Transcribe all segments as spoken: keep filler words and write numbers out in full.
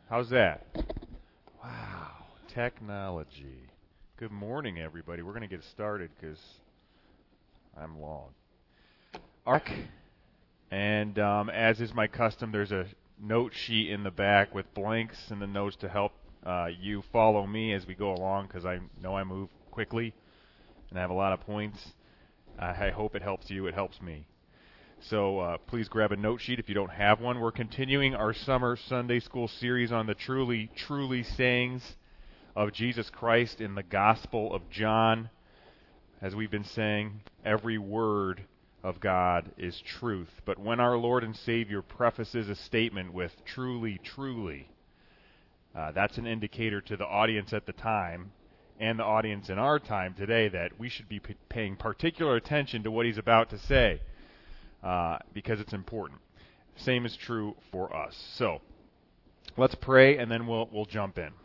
How's that? Wow, technology. Good morning, everybody. We're going to get started because I'm long. Arc, and um, as is my custom, there's a note sheet in the back with blanks and the notes to help uh, you follow me as we go along, because I know I move quickly and I have a lot of points. Uh, I hope it helps you. It helps me. So uh, please grab a note sheet if you don't have one. We're continuing our summer Sunday school series on the truly, truly sayings of Jesus Christ in the Gospel of John. As we've been saying, every word of God is truth. But when our Lord and Savior prefaces a statement with truly, truly, uh, that's an indicator to the audience at the time and the audience in our time today that we should be p- paying particular attention to what he's about to say. Uh, because it's important. Same is true for us. So, let's pray and then we'll we'll jump in.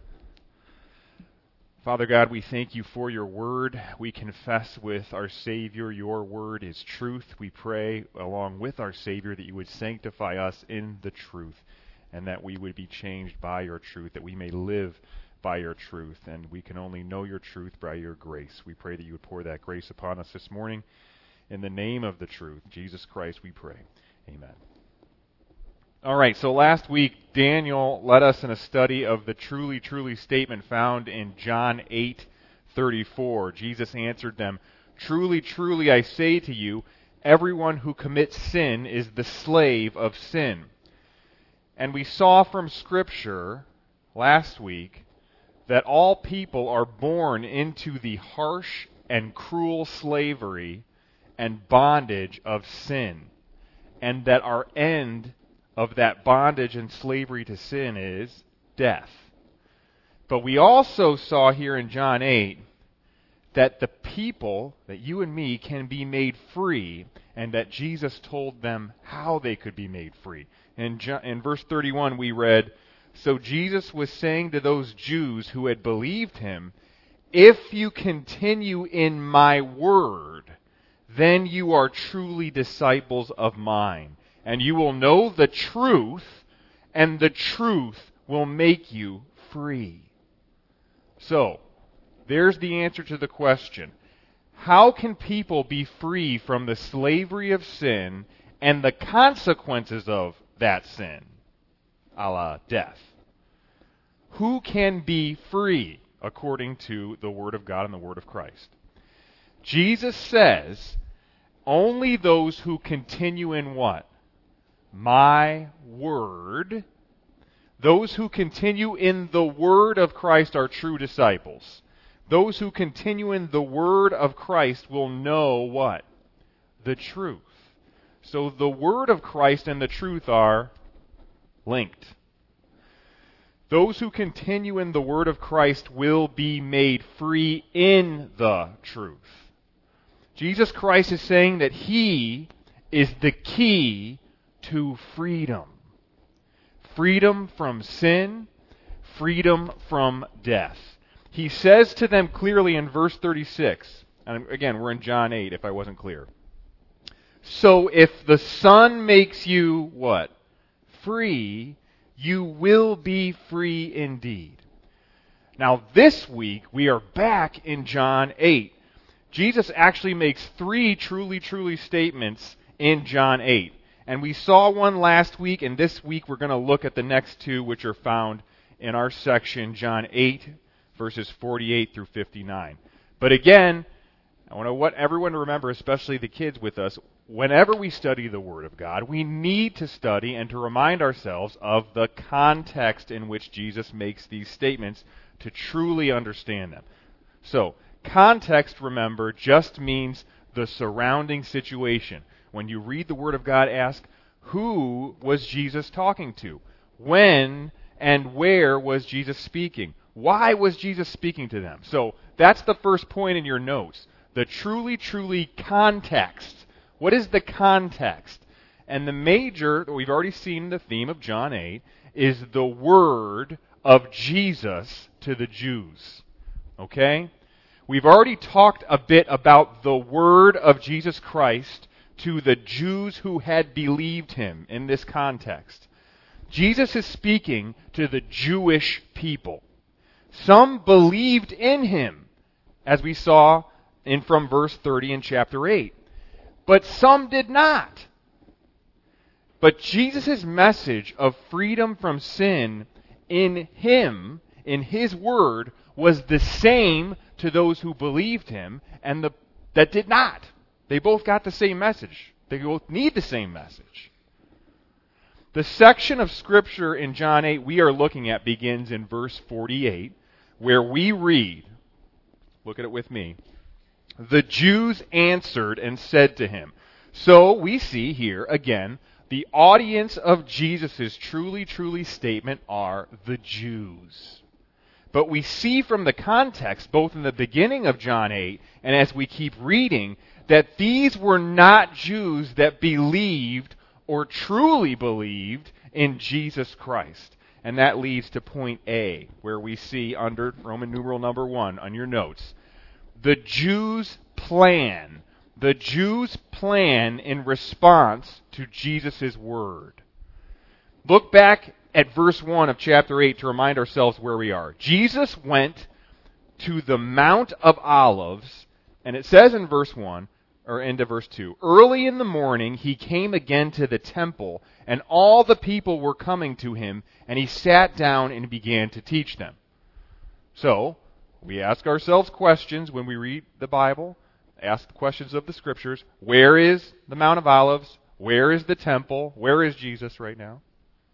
Father God, we thank you for your word. We confess with our Savior your word is truth. We pray along with our Savior that you would sanctify us in the truth and that we would be changed by your truth, that we may live by your truth, and we can only know your truth by your grace. We pray that you would pour that grace upon us this morning. In the name of the truth, Jesus Christ, we pray. Amen. All right, so last week, Daniel led us in a study of the truly, truly statement found in John eight thirty-four. Jesus answered them, "Truly, truly, I say to you, everyone who commits sin is the slave of sin." And we saw from Scripture last week that all people are born into the harsh and cruel slavery and bondage of sin, and that our end of that bondage and slavery to sin is death. But we also saw here in John eight that the people, that you and me, can be made free, and that Jesus told them how they could be made free. In, John, in verse thirty-one we read, "So Jesus was saying to those Jews who had believed him, 'If you continue in my word, then you are truly disciples of mine, and you will know the truth, and the truth will make you free.'" So, there's the answer to the question. How can people be free from the slavery of sin and the consequences of that sin, a la death? Who can be free according to the Word of God and the Word of Christ? Jesus says, only those who continue in what? My word. Those who continue in the word of Christ are true disciples. Those who continue in the word of Christ will know what? The truth. So the word of Christ and the truth are linked. Those who continue in the word of Christ will be made free in the truth. Jesus Christ is saying that he is the key to freedom. Freedom from sin, freedom from death. He says to them clearly in verse thirty-six, and again, we're in John eight if I wasn't clear. "So if the Son makes you what? Free, you will be free indeed." Now this week, we are back in John eight. Jesus actually makes three truly, truly statements in John eight. And we saw one last week, and this week we're going to look at the next two, which are found in our section, John eight, verses forty-eight through fifty-nine. But again, I want everyone to remember, especially the kids with us, whenever we study the Word of God, we need to study and to remind ourselves of the context in which Jesus makes these statements to truly understand them. So, context, remember, just means the surrounding situation. When you read the Word of God, ask, who was Jesus talking to? When and where was Jesus speaking? Why was Jesus speaking to them? So, that's the first point in your notes. The truly, truly context. What is the context? And the major, we've already seen the theme of John eight, is the word of Jesus to the Jews. Okay? We've already talked a bit about the word of Jesus Christ to the Jews who had believed him in this context. Jesus is speaking to the Jewish people. Some believed in him, as we saw in from verse thirty in chapter eight. But some did not. But Jesus' message of freedom from sin in him, in his word, was the same to those who believed him and the that did not. They both got the same message. They both need the same message. The section of Scripture in John eight we are looking at begins in verse forty-eight, where we read, look at it with me, "The Jews answered and said to him." So we see here, again, the audience of Jesus' truly, truly statement are the Jews. But we see from the context, both in the beginning of John eight and as we keep reading, that these were not Jews that believed or truly believed in Jesus Christ. And that leads to point A, where we see under Roman numeral number one on your notes, the Jews' plan. The Jews' plan in response to Jesus' word. Look back at verse one of chapter eight to remind ourselves where we are. Jesus went to the Mount of Olives, and it says in verse one, or into verse two, "Early in the morning he came again to the temple, and all the people were coming to him, and he sat down and began to teach them." So, we ask ourselves questions when we read the Bible, ask the questions of the Scriptures. Where is the Mount of Olives? Where is the temple? Where is Jesus right now?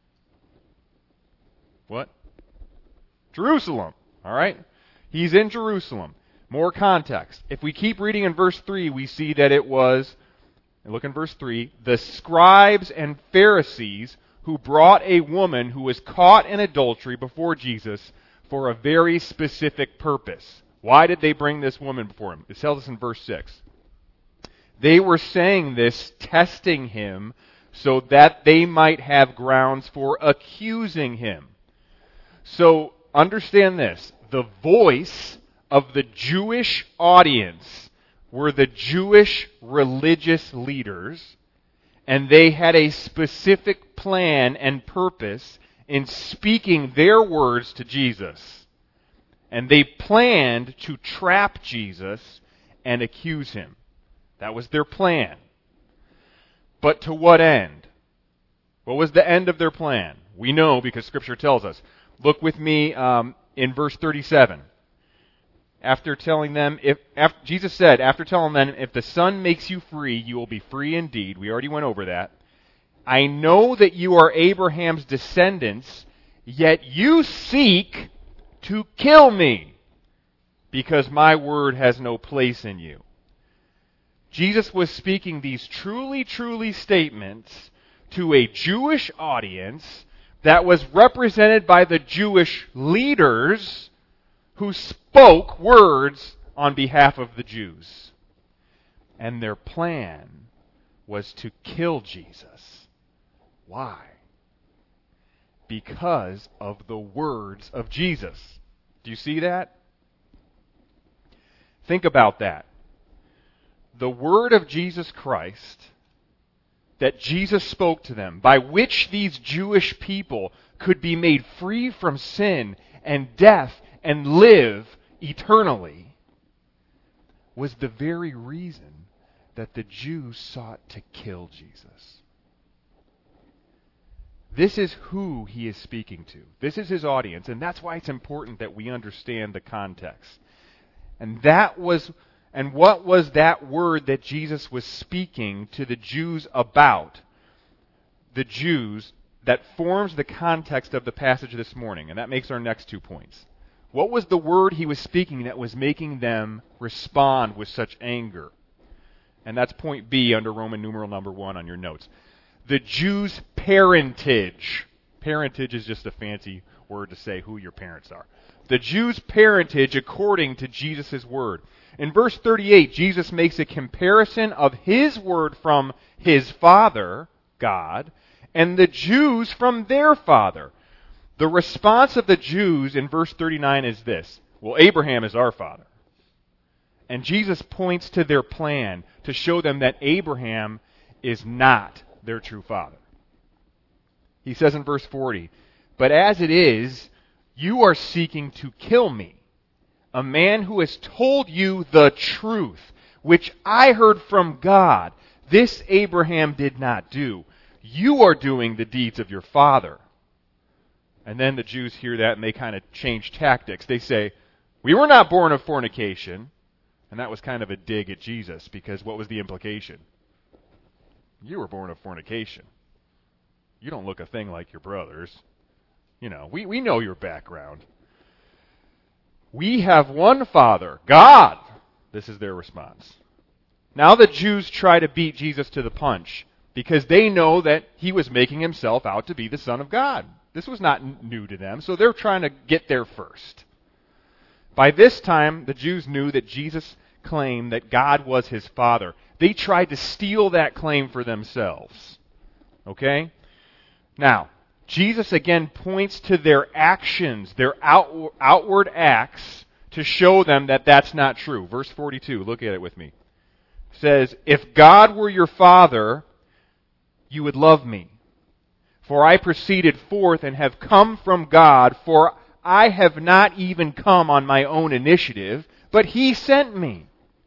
What? Jerusalem. All right? He's in Jerusalem. More context. If we keep reading in verse three, we see that it was, and look in verse three, the scribes and Pharisees who brought a woman who was caught in adultery before Jesus for a very specific purpose. Why did they bring this woman before him? It tells us in verse six. They were saying this, testing him, so that they might have grounds for accusing him. So, understand this. The voice of the Jewish audience were the Jewish religious leaders, and they had a specific plan and purpose in speaking their words to Jesus. And they planned to trap Jesus and accuse him. That was their plan. But to what end? What was the end of their plan? We know because Scripture tells us. Look with me um, in verse thirty-seven. After telling them, if after, Jesus said, after telling them, "If the Son makes you free, you will be free indeed." We already went over that. "I know that you are Abraham's descendants, yet you seek to kill me, because my word has no place in you." Jesus was speaking these truly, truly statements to a Jewish audience that was represented by the Jewish leaders who spoke words on behalf of the Jews. And their plan was to kill Jesus. Why? Because of the words of Jesus. Do you see that? Think about that. The word of Jesus Christ that Jesus spoke to them, by which these Jewish people could be made free from sin and death and live eternally, was the very reason that the Jews sought to kill Jesus. This is who he is speaking to. This is his audience, and that's why it's important that we understand the context. And that was, and what was that word that Jesus was speaking to the Jews about? The Jews that forms the context of the passage this morning, and that makes our next two points. What was the word he was speaking that was making them respond with such anger? And that's point B under Roman numeral number one on your notes. The Jews' parentage. Parentage is just a fancy word to say who your parents are. The Jews' parentage according to Jesus' word. In verse thirty-eight, Jesus makes a comparison of his word from his father, God, and the Jews from their father. The response of the Jews in verse thirty-nine is this: well, Abraham is our father. And Jesus points to their plan to show them that Abraham is not their true father. He says in verse forty, "But as it is, you are seeking to kill me, a man who has told you the truth, which I heard from God. This Abraham did not do. You are doing the deeds of your father." And then the Jews hear that and they kind of change tactics. They say, "We were not born of fornication." And that was kind of a dig at Jesus, because what was the implication? You were born of fornication. You don't look a thing like your brothers. You know, we, we know your background. "We have one Father, God." This is their response. Now the Jews try to beat Jesus to the punch, because they know that he was making himself out to be the Son of God. This was not n- new to them, so they're trying to get there first. By this time, the Jews knew that Jesus claimed that God was his Father. They tried to steal that claim for themselves. Okay? Now, Jesus again points to their actions, their out, outward acts, to show them that that's not true. Verse forty-two, look at it with me. It says, "If God were your Father, you would love me. For I proceeded forth and have come from God, for I have not even come on my own initiative, but he sent me."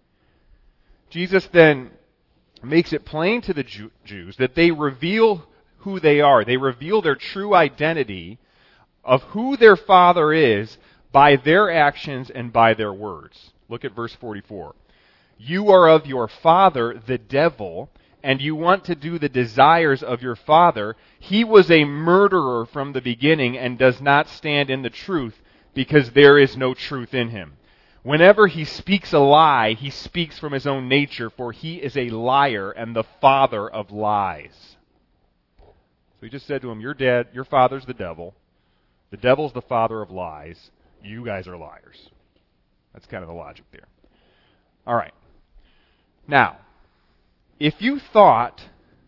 Jesus then makes it plain to the Jew- Jews that they reveal who they are. They reveal their true identity of who their Father is by their actions and by their words. Look at verse forty-four. "You are of your father, the devil, and you want to do the desires of your father. He was a murderer from the beginning and does not stand in the truth, because there is no truth in him. Whenever he speaks a lie, he speaks from his own nature, for he is a liar and the father of lies." So he just said to him, your dad, your father's the devil. The devil's the father of lies. You guys are liars. That's kind of the logic there. All right. Now, if you thought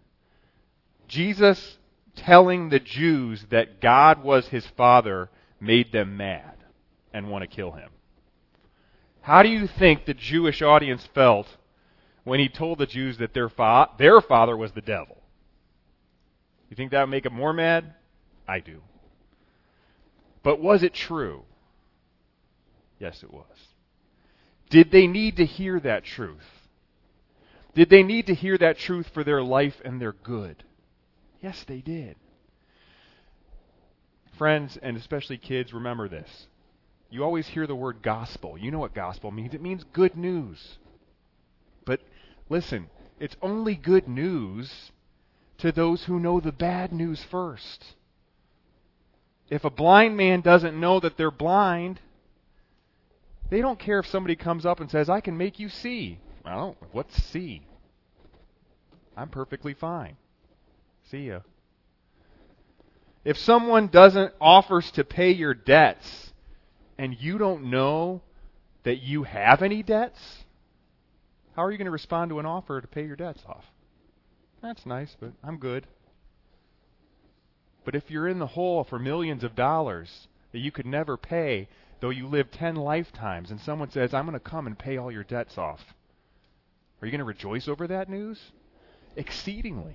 Jesus telling the Jews that God was his Father made them mad and want to kill him, how do you think the Jewish audience felt when he told the Jews that their, fa- their father was the devil? You think that would make them more mad? I do. But was it true? Yes, it was. Did they need to hear that truth? Did they need to hear that truth for their life and their good? Yes, they did. Friends, and especially kids, remember this. You always hear the word gospel. You know what gospel means. It means good news. But listen, it's only good news to those who know the bad news first. If a blind man doesn't know that they're blind, they don't care if somebody comes up and says, "I can make you see." Well, what's see? I'm perfectly fine. See ya. If someone doesn't offers to pay your debts and you don't know that you have any debts, how are you going to respond to an offer to pay your debts off? That's nice, but I'm good. But if you're in the hole for millions of dollars that you could never pay, though you live ten lifetimes, and someone says, "I'm going to come and pay all your debts off," are you going to rejoice over that news? Exceedingly.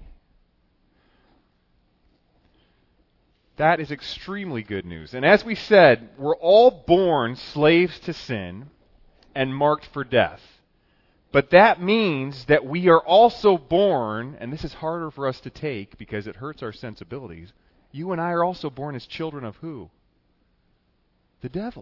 That is extremely good news. And as we said, we're all born slaves to sin and marked for death. But that means that we are also born, and this is harder for us to take because it hurts our sensibilities, you and I are also born as children of who? The devil.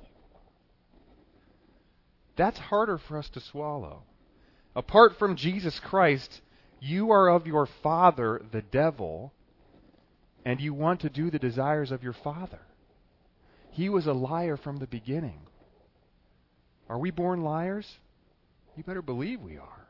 That's harder for us to swallow. Apart from Jesus Christ, you are of your father, the devil, and you want to do the desires of your father. He was a liar from the beginning. Are we born liars? You better believe we are.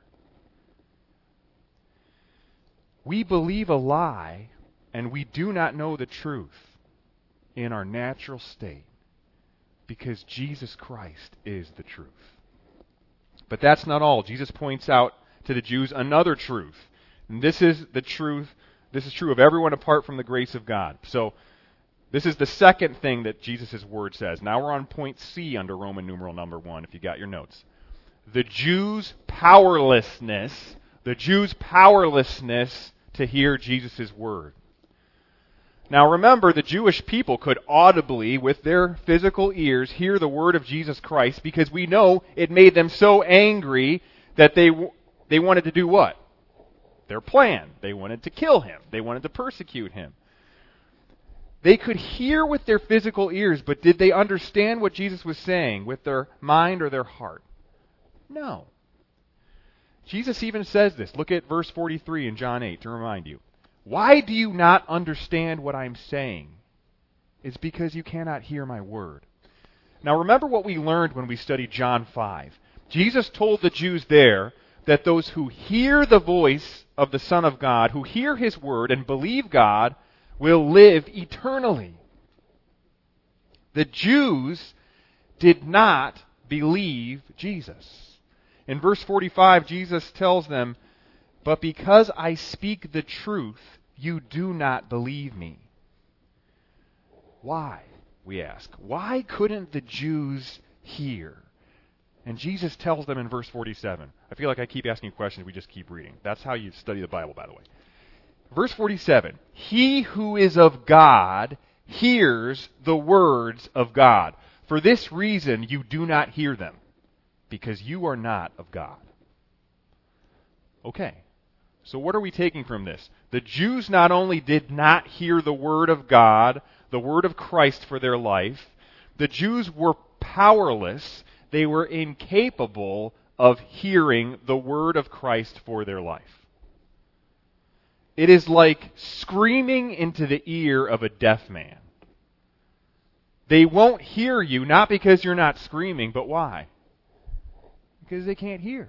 We believe a lie, and we do not know the truth in our natural state, because Jesus Christ is the truth. But that's not all. Jesus points out to the Jews another truth. And this is the truth. This is true of everyone apart from the grace of God. So this is the second thing that Jesus' word says. Now we're on point C under Roman numeral number one, if you got your notes. The Jews' powerlessness, the Jews' powerlessness to hear Jesus' word. Now remember, the Jewish people could audibly, with their physical ears, hear the word of Jesus Christ, because we know it made them so angry that they they wanted to do what? Their plan. They wanted to kill him. They wanted to persecute him. They could hear with their physical ears, but did they understand what Jesus was saying with their mind or their heart? No. Jesus even says this. Look at verse forty-three in John eight to remind you. Why do you not understand what I'm saying? It's because you cannot hear my word. Now remember what we learned when we studied John five. Jesus told the Jews there that those who hear the voice of the Son of God, who hear his word and believe God, will live eternally. The Jews did not believe Jesus. In verse forty-five, Jesus tells them, "But because I speak the truth, you do not believe me." Why, we ask? Why couldn't the Jews hear? And Jesus tells them in verse forty-seven. I feel like I keep asking questions, we just keep reading. That's how you study the Bible, by the way. Verse forty-seven, "He who is of God hears the words of God. For this reason you do not hear them, because you are not of God." Okay, so what are we taking from this? The Jews not only did not hear the word of God, the word of Christ for their life, the Jews were powerless. They were incapable of hearing the word of Christ for their life. It is like screaming into the ear of a deaf man. They won't hear you, not because you're not screaming, but why? Because they can't hear.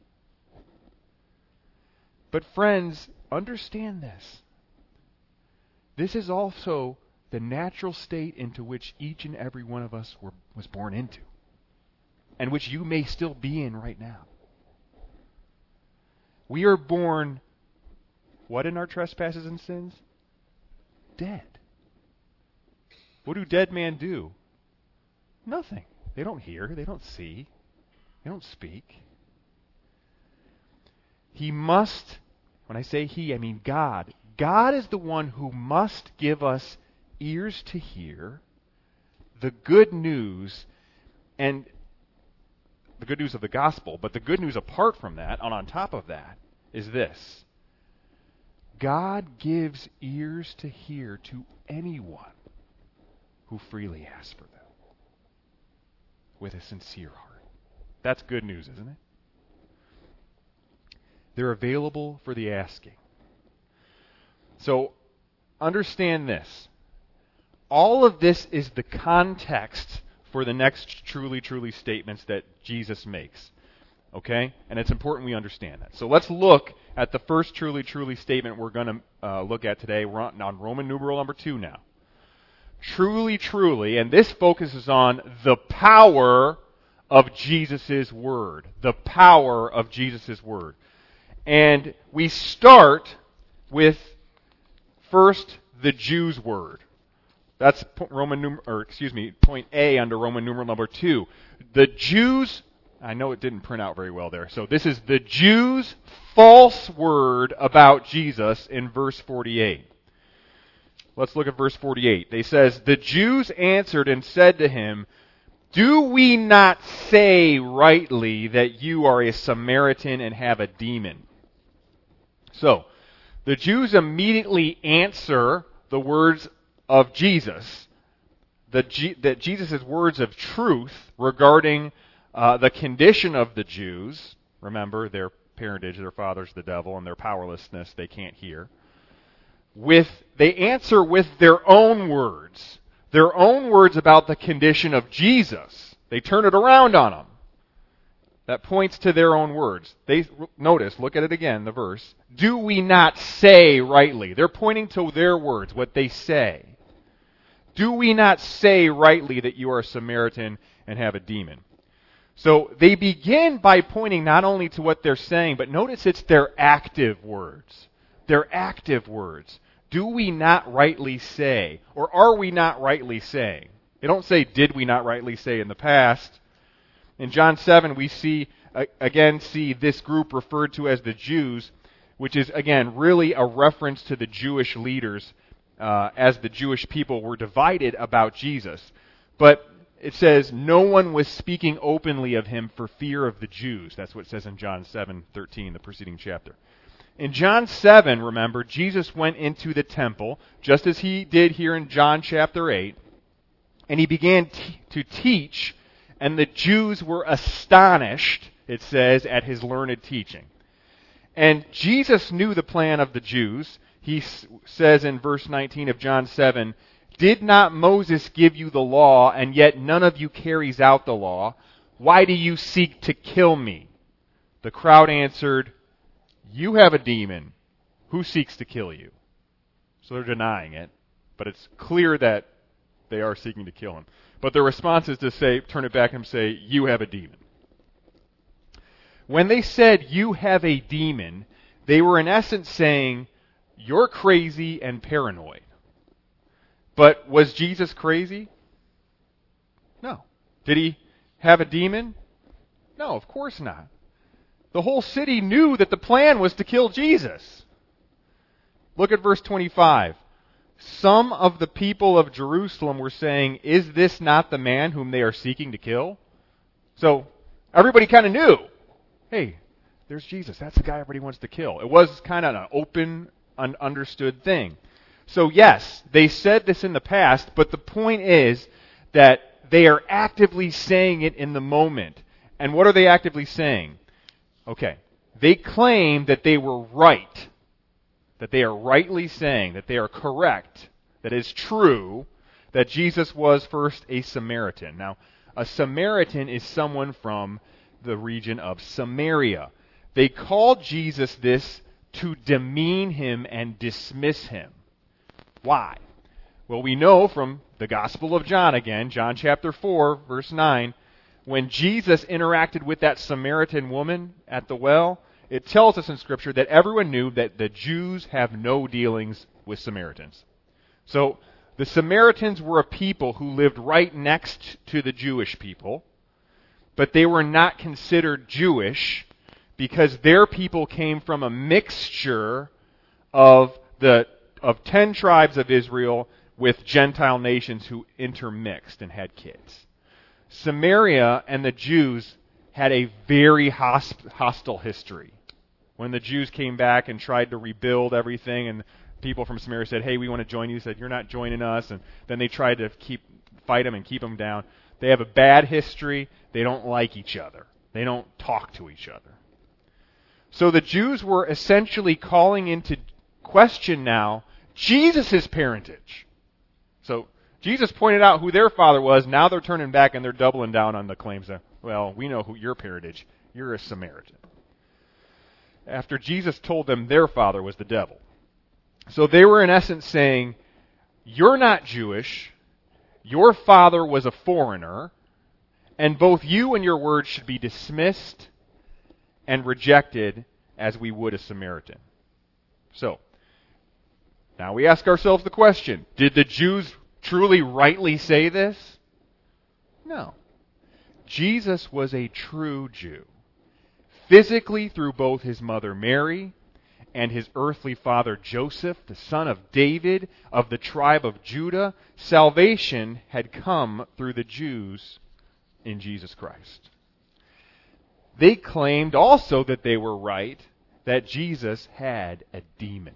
But friends, understand this. This is also the natural state into which each and every one of us were, was born into, and which you may still be in right now. We are born, what in our trespasses and sins? Dead. What do dead men do? Nothing. They don't hear. They don't see. They don't speak. He must, when I say he, I mean God. God is the one who must give us ears to hear the good news, and the good news of the gospel. But the good news apart from that, and on top of that, is this. God gives ears to hear to anyone who freely asks for them with a sincere heart. That's good news, isn't it? They're available for the asking. So, understand this. All of this is the context for the next truly, truly statements that Jesus makes. Okay? And it's important we understand that. So let's look at the first truly, truly statement we're going to uh, look at today. We're on, on Roman numeral number two now. Truly, truly, and this focuses on the power of Jesus' word. The power of Jesus' word. And we start with first the Jews' word. That's Roman numer- or excuse me, point A under Roman numeral number two. The Jews, I know it didn't print out very well there. So this is the Jews' false word about Jesus in verse forty-eight. Let's look at verse forty-eight. They says, "The Jews answered and said to him, 'Do we not say rightly that you are a Samaritan and have a demon?'" So, the Jews immediately answer the words of Jesus, the G- that Jesus' words of truth regarding uh, the condition of the Jews. Remember, their parentage, their father's the devil, and their powerlessness, they can't hear. With they answer with their own words, their own words about the condition of Jesus. They turn it around on them. That points to their own words. They notice, look at it again, the verse. "Do we not say rightly?" They're pointing to their words, what they say. "Do we not say rightly that you are a Samaritan and have a demon?" So they begin by pointing not only to what they're saying, but notice it's their active words. Their active words. Do we not rightly say? Or are we not rightly saying? They don't say, did we not rightly say in the past? In John seven, we see, uh, again, see this group referred to as the Jews, which is, again, really a reference to the Jewish leaders uh, as the Jewish people were divided about Jesus. But it says no one was speaking openly of him for fear of the Jews. That's what it says in John seven thirteen, the preceding chapter. In John seven, remember, Jesus went into the temple, just as he did here in John chapter eight, and he began t- to teach, and the Jews were astonished, it says, at his learned teaching. And Jesus knew the plan of the Jews. He s- says in verse nineteen of John seven, "Did not Moses give you the law, and yet none of you carries out the law? Why do you seek to kill me?" The crowd answered, "You have a demon. Who seeks to kill you?" So they're denying it, but it's clear that they are seeking to kill him. But their response is to say, turn it back and say, "You have a demon." When they said, "You have a demon," they were in essence saying, "You're crazy and paranoid." But was Jesus crazy? No. Did he have a demon? No, of course not. The whole city knew that the plan was to kill Jesus. Look at verse twenty-five. Some of the people of Jerusalem were saying, "Is this not the man whom they are seeking to kill?" So everybody kind of knew, hey, there's Jesus. That's the guy everybody wants to kill. It was kind of an open, un- understood thing. So yes, they said this in the past, but the point is that they are actively saying it in the moment. And what are they actively saying? Okay, they claim that they were right, that they are rightly saying, that they are correct, that it's true, that Jesus was first a Samaritan. Now, a Samaritan is someone from the region of Samaria. They called Jesus this to demean him and dismiss him. Why? Well, we know from the Gospel of John again, John chapter four, verse nine, when Jesus interacted with that Samaritan woman at the well, it tells us in Scripture that everyone knew that the Jews have no dealings with Samaritans. So the Samaritans were a people who lived right next to the Jewish people, but they were not considered Jewish because their people came from a mixture of the of ten tribes of Israel with Gentile nations who intermixed and had kids. Samaria and the Jews had a very hosp- hostile history. When the Jews came back and tried to rebuild everything, and people from Samaria said, "Hey, we want to join you," said, "You're not joining us," and then they tried to keep fight them and keep them down. They have a bad history. They don't like each other. They don't talk to each other. So the Jews were essentially calling into question now Jesus' parentage. So Jesus pointed out who their father was. Now they're turning back and they're doubling down on the claims that, well, we know who your parentage. You're a Samaritan. After Jesus told them their father was the devil. So they were in essence saying, you're not Jewish, your father was a foreigner, and both you and your word should be dismissed and rejected as we would a Samaritan. So, now we ask ourselves the question, did the Jews truly rightly say this? No. Jesus was a true Jew. Physically through both his mother Mary and his earthly father Joseph, the son of David, of the tribe of Judah, salvation had come through the Jews in Jesus Christ. They claimed also that they were right, that Jesus had a demon.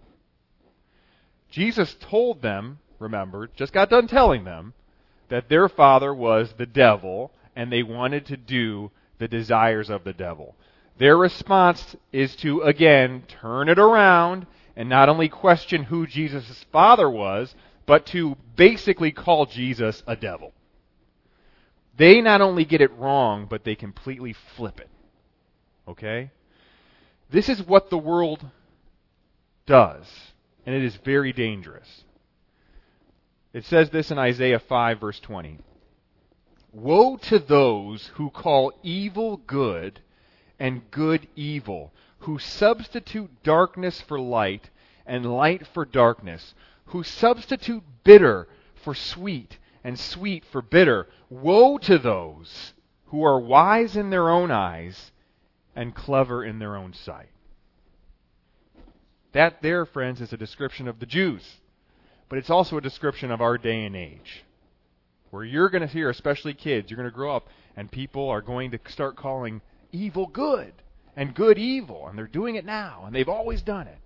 Jesus told them, remember, just got done telling them, that their father was the devil, and they wanted to do the desires of the devil. Their response is to, again, turn it around and not only question who Jesus' father was, but to basically call Jesus a devil. They not only get it wrong, but they completely flip it. Okay? This is what the world does, and it is very dangerous. It says this in Isaiah five, verse twenty. Woe to those who call evil good and good evil, who substitute darkness for light and light for darkness, who substitute bitter for sweet and sweet for bitter. Woe to those who are wise in their own eyes and clever in their own sight. That there, friends, is a description of the Jews. but it's also a description of our day and age. Where you're going to hear, especially kids, you're going to grow up and people are going to start calling evil good and good evil, and they're doing it now, and they've always done it.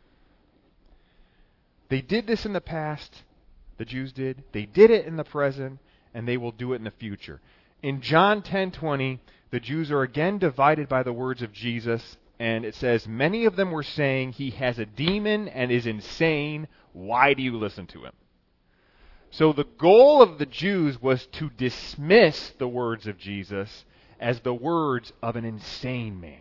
They did this in the past, the Jews did. They did it in the present, and they will do it in the future. In John ten twenty, the Jews are again divided by the words of Jesus, and it says, many of them were saying, he has a demon and is insane. Why do you listen to him? So the goal of the Jews was to dismiss the words of Jesus as the words of an insane man.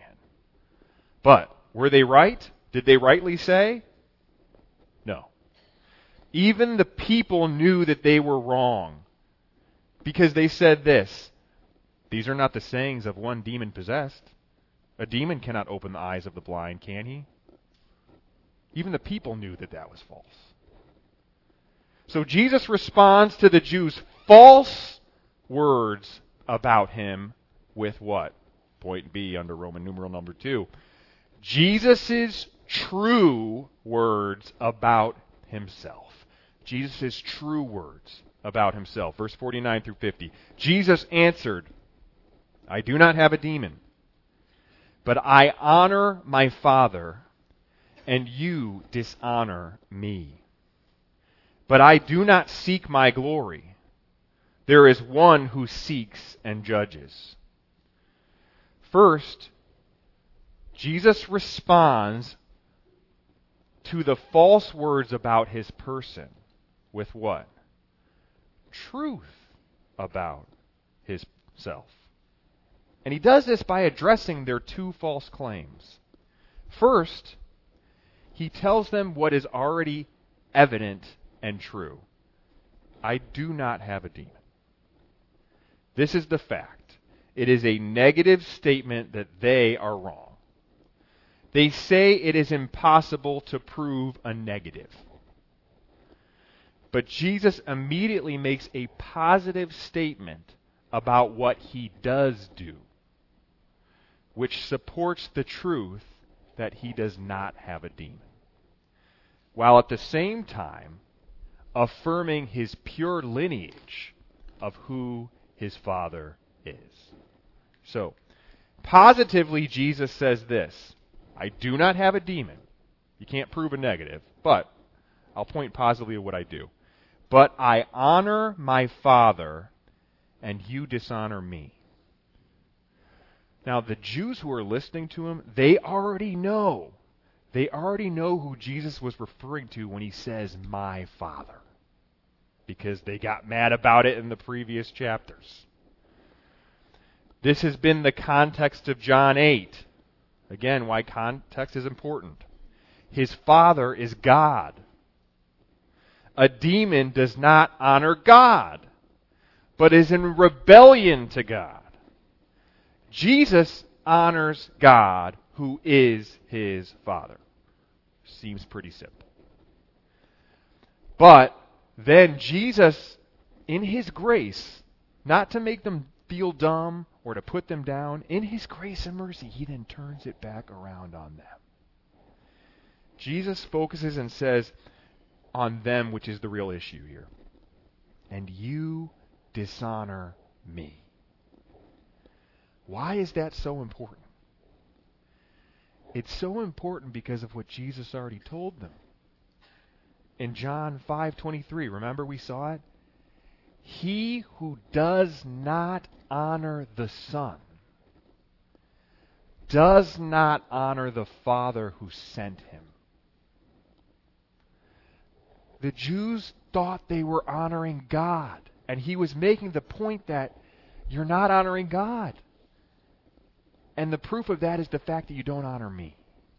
But were they right? Did they rightly say? No. Even the people knew that they were wrong, because they said this, these are not the sayings of one demon-possessed. A demon cannot open the eyes of the blind, can he? Even the people knew that that was false. So Jesus responds to the Jews' false words about him with what? Point B under Roman numeral number two. Jesus' true words about himself. Jesus' true words about himself. Verse forty-nine through fifty. Jesus answered, I do not have a demon, but I honor my Father, and you dishonor me. But I do not seek my glory. There is one who seeks and judges. First, Jesus responds to the false words about his person with what? Truth about himself. And he does this by addressing their two false claims. First, he tells them what is already evident and true. I do not have a demon. This is the fact. It is a negative statement that they are wrong. They say it is impossible to prove a negative. But Jesus immediately makes a positive statement about what he does do, which supports the truth that he does not have a demon, while at the same time affirming his pure lineage of who his Father is. So, positively, Jesus says this, I do not have a demon. You can't prove a negative, but I'll point positively at what I do. But I honor my Father, and you dishonor me. Now, the Jews who are listening to him, they already know. They already know who Jesus was referring to when he says, my Father. Because they got mad about it in the previous chapters. This has been the context of John eight. Again, why context is important. His Father is God. A demon does not honor God, but is in rebellion to God. Jesus honors God, who is his Father. Seems pretty simple. But then Jesus, in his grace, not to make them feel dumb or to put them down, in his grace and mercy, he then turns it back around on them. Jesus focuses and says on them, which is the real issue here. And you dishonor me. Why is that so important? It's so important because of what Jesus already told them. In John five twenty-three, remember we saw it? He who does not honor the Son does not honor the Father who sent him. The Jews thought they were honoring God, and he was making the point that you're not honoring God. And the proof of that is the fact that you don't honor me.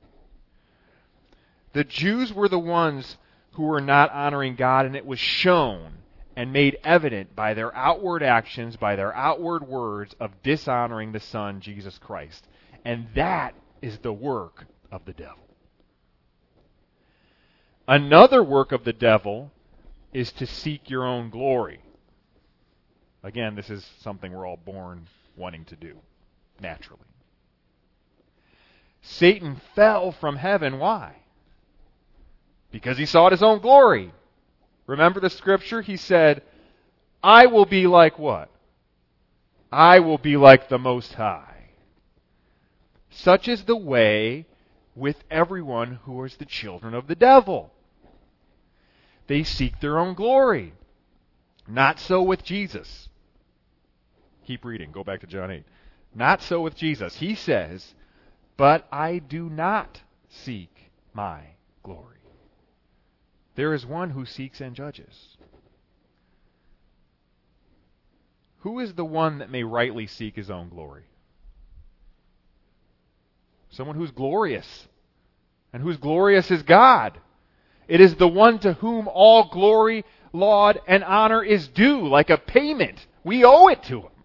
The Jews were the ones who were not honoring God, and it was shown and made evident by their outward actions, by their outward words of dishonoring the Son, Jesus Christ. And that is the work of the devil. Another work of the devil is to seek your own glory. Again, this is something we're all born wanting to do, naturally. Satan fell from heaven. Why? Because he sought his own glory. Remember the scripture? He said, I will be like what? I will be like the Most High. Such is the way with everyone who is the children of the devil. They seek their own glory. Not so with Jesus. Keep reading. Go back to John eight. Not so with Jesus. He says, but I do not seek my glory. There is one who seeks and judges. Who is the one that may rightly seek his own glory? Someone who's glorious. And who's glorious is God. It is the one to whom all glory, laud, and honor is due, like a payment. We owe it to him.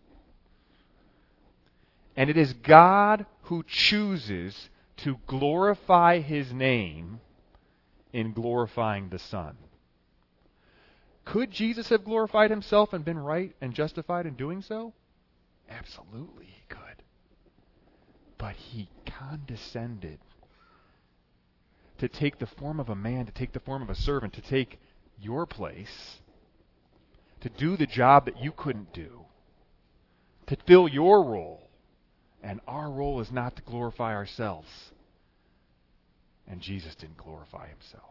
And it is God who chooses to glorify his name in glorifying the Son. Could Jesus have glorified himself and been right and justified in doing so? Absolutely he could. But he condescended to take the form of a man, to take the form of a servant, to take your place, to do the job that you couldn't do, to fill your role. And our role is not to glorify ourselves. And Jesus didn't glorify himself.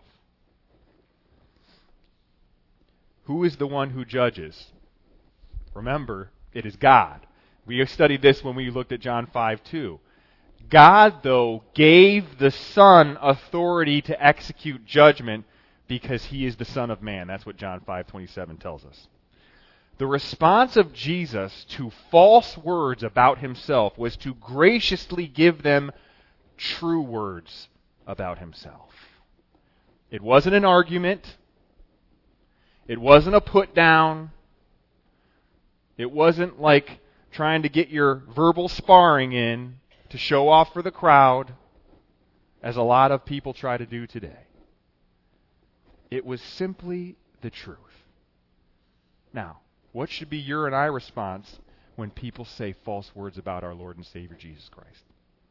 Who is the one who judges? Remember, it is God. We studied this when we looked at John five two. God, though, gave the Son authority to execute judgment because he is the Son of Man. That's what John five twenty-seven tells us. The response of Jesus to false words about himself was to graciously give them true words about himself. It wasn't an argument. It wasn't a put down. It wasn't like trying to get your verbal sparring in to show off for the crowd, as a lot of people try to do today. It was simply the truth. Now, what should be your and I response when people say false words about our Lord and Savior Jesus Christ?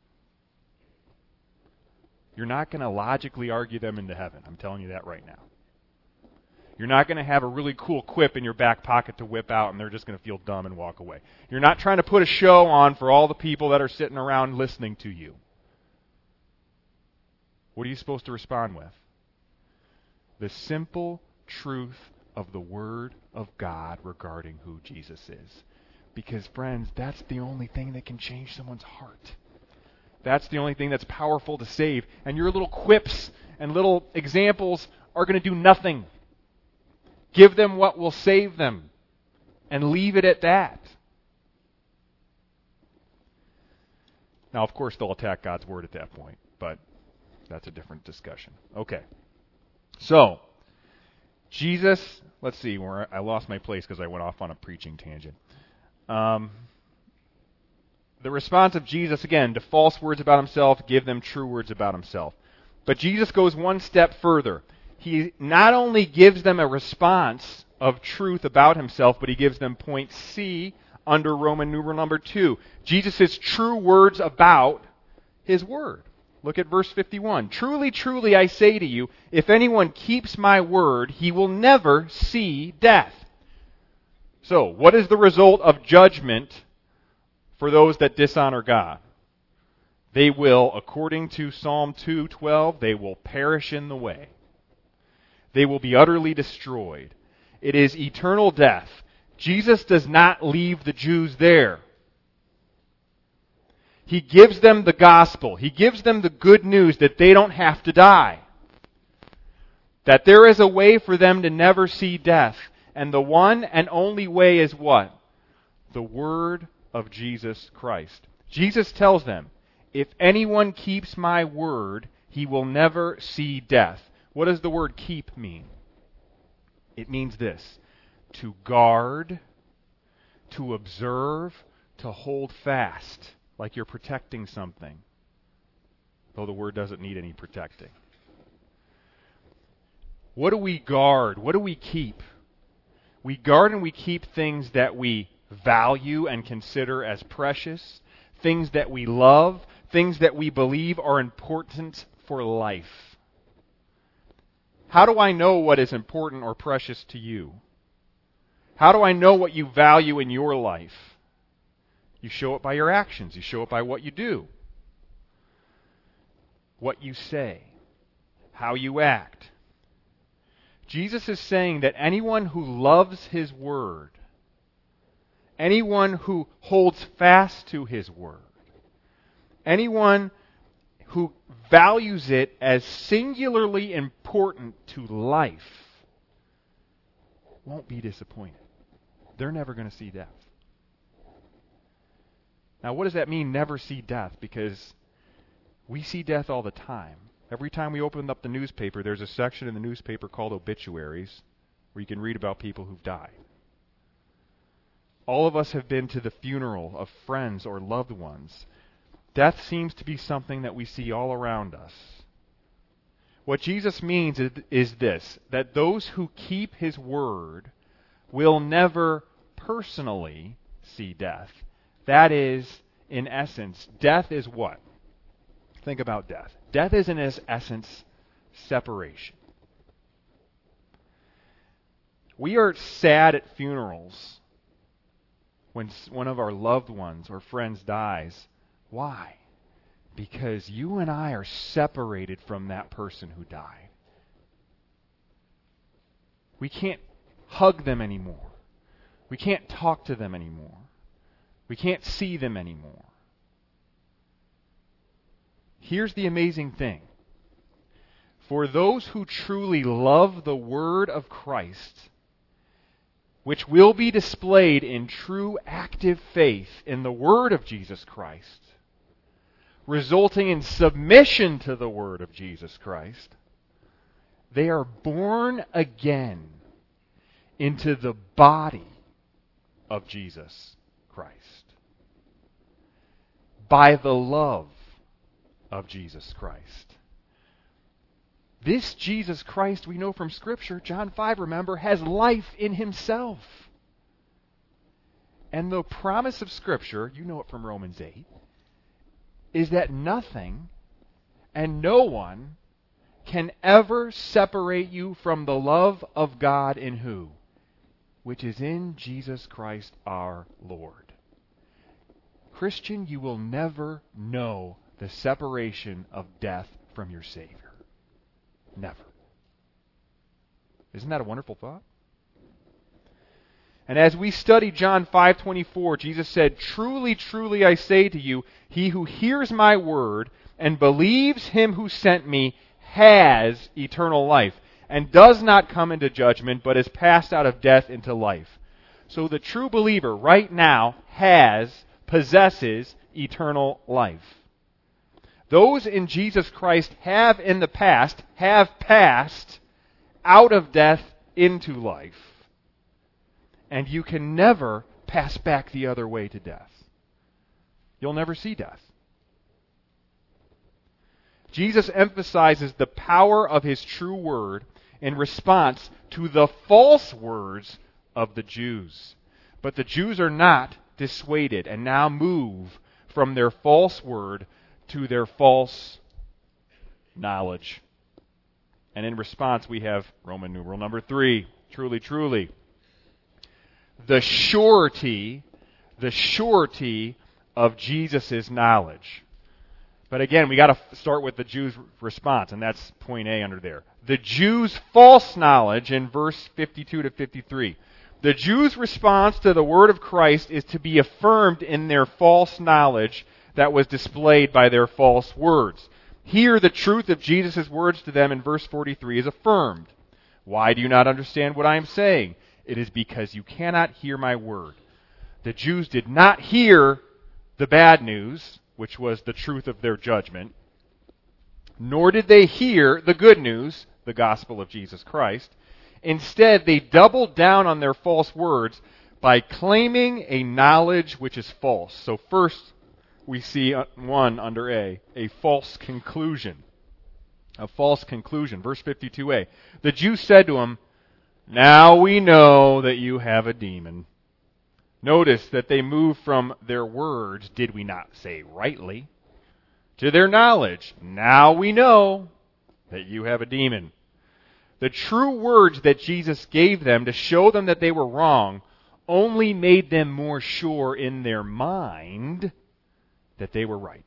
You're not going to logically argue them into heaven. I'm telling you that right now. You're not going to have a really cool quip in your back pocket to whip out and they're just going to feel dumb and walk away. You're not trying to put a show on for all the people that are sitting around listening to you. What are you supposed to respond with? The simple truth of the Word of God regarding who Jesus is. Because, friends, that's the only thing that can change someone's heart. That's the only thing that's powerful to save. And your little quips and little examples are going to do nothing. Give them what will save them. And leave it at that. Now, of course, they'll attack God's Word at that point. But that's a different discussion. Okay. So, Jesus, let's see, where I lost my place because I went off on a preaching tangent. Um, the response of Jesus, again, to false words about himself, give them true words about himself. But Jesus goes one step further. He not only gives them a response of truth about himself, but he gives them point C under Roman numeral number two. Jesus' true words about his word. Look at verse fifty-one. Truly, truly, I say to you, if anyone keeps my word, he will never see death. So, what is the result of judgment for those that dishonor God? They will, according to Psalm two twelve, they will perish in the way. They will be utterly destroyed. It is eternal death. Jesus does not leave the Jews there. He gives them the gospel. He gives them the good news that they don't have to die. That there is a way for them to never see death. And the one and only way is what? The word of Jesus Christ. Jesus tells them, if anyone keeps my word, he will never see death. What does the word keep mean? It means this: to guard, to observe, to hold fast, like you're protecting something, though the word doesn't need any protecting. What do we guard? What do we keep? We guard and we keep things that we value and consider as precious, things that we love, things that we believe are important for life. How do I know what is important or precious to you? How do I know what you value in your life? You show it by your actions. You show it by what you do, what you say, how you act. Jesus is saying that anyone who loves His Word, anyone who holds fast to His Word, anyone who values it as singularly important to life, won't be disappointed. They're never going to see death. Now, what does that mean, never see death? Because we see death all the time. Every time we open up the newspaper, there's a section in the newspaper called obituaries where you can read about people who've died. All of us have been to the funeral of friends or loved ones. Death seems to be something that we see all around us. What Jesus means is, is this, that those who keep His Word will never personally see death. That is, in essence, death is what? Think about death. Death is, in its essence, separation. We are sad at funerals when one of our loved ones or friends dies. Why? Because you and I are separated from that person who died. We can't hug them anymore. We can't talk to them anymore. We can't see them anymore. Here's the amazing thing. For those who truly love the Word of Christ, which will be displayed in true active faith in the Word of Jesus Christ, resulting in submission to the Word of Jesus Christ, they are born again into the body of Jesus Christ by the love of Jesus Christ. This Jesus Christ, we know from Scripture, John five, remember, has life in Himself. And the promise of Scripture, you know it from Romans eight, is that nothing and no one can ever separate you from the love of God in who? Which is in Jesus Christ our Lord. Christian, you will never know the separation of death from your Savior. Never. Isn't that a wonderful thought? And as we study John five twenty-four, Jesus said, "Truly, truly, I say to you, he who hears my word and believes Him who sent me has eternal life, and does not come into judgment, but is passed out of death into life." So the true believer right now has, possesses eternal life. Those in Jesus Christ have in the past, have passed out of death into life. And you can never pass back the other way to death. You'll never see death. Jesus emphasizes the power of His true word in response to the false words of the Jews. But the Jews are not dissuaded and now move from their false word to their false knowledge. And in response, we have Roman numeral number three. Truly, truly. The surety, the surety of Jesus' knowledge. But again, we got to start with the Jews' response, and that's point A under there. The Jews' false knowledge in verse fifty-two to fifty-three. The Jews' response to the word of Christ is to be affirmed in their false knowledge that was displayed by their false words. Here, the truth of Jesus' words to them in verse forty-three is affirmed. Why do you not understand what I am saying? It is because you cannot hear my word. The Jews did not hear the bad news, which was the truth of their judgment, nor did they hear the good news, the gospel of Jesus Christ. Instead, they doubled down on their false words by claiming a knowledge which is false. So first, we see one under A, a false conclusion. A false conclusion. Verse fifty-two a. The Jews said to him, "Now we know that you have a demon." Notice that they move from their words, "Did we not say rightly?" to their knowledge. "Now we know that you have a demon." The true words that Jesus gave them to show them that they were wrong only made them more sure in their mind that they were right.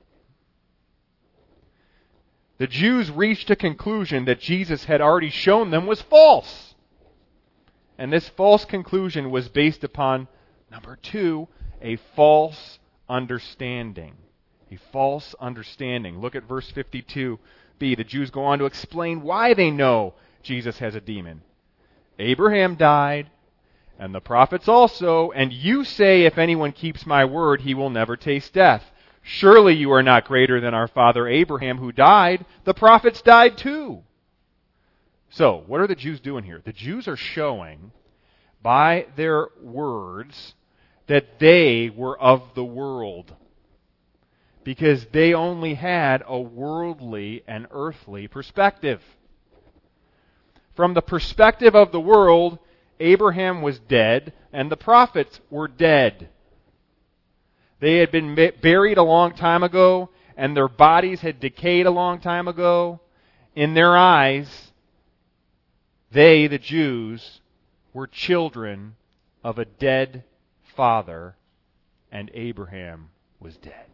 The Jews reached a conclusion that Jesus had already shown them was false. And this false conclusion was based upon, number two, a false understanding. A false understanding. Look at verse fifty-two b. The Jews go on to explain why they know Jesus has a demon. Abraham died, and the prophets also, and you say, if anyone keeps my word, he will never taste death. Surely you are not greater than our father Abraham, who died. The prophets died too. So, what are the Jews doing here? The Jews are showing by their words that they were of the world, because they only had a worldly and earthly perspective. From the perspective of the world, Abraham was dead, and the prophets were dead. They had been buried a long time ago, and their bodies had decayed a long time ago. In their eyes, they, the Jews, were children of a dead father, and Abraham was dead.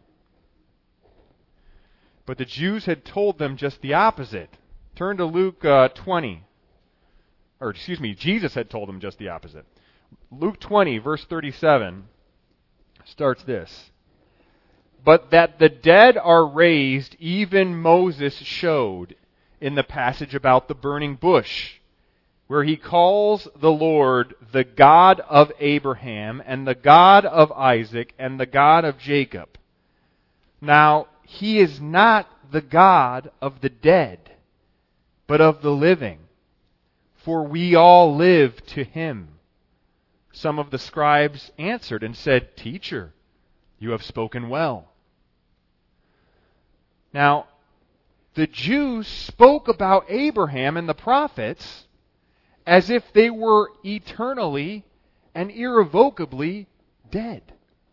But the Jews had told them just the opposite. Turn to Luke uh, twenty. Or, excuse me, Jesus had told them just the opposite. Luke twenty, verse thirty-seven, starts this. But that the dead are raised, even Moses showed in the passage about the burning bush, where he calls the Lord the God of Abraham, and the God of Isaac, and the God of Jacob. Now, he is not the God of the dead, but of the living. For we all live to him. Some of the scribes answered and said, Teacher, you have spoken well. Now, the Jews spoke about Abraham and the prophets as if they were eternally and irrevocably dead,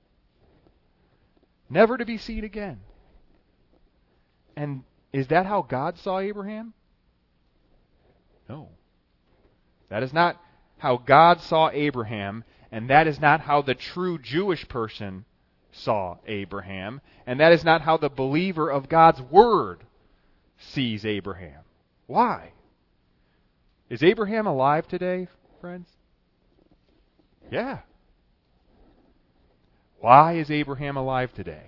never to be seen again. And is that how God saw Abraham? No. That is not how God saw Abraham, and that is not how the true Jewish person saw Abraham, and that is not how the believer of God's Word sees Abraham. Why? Is Abraham alive today, friends? Yeah. Why is Abraham alive today?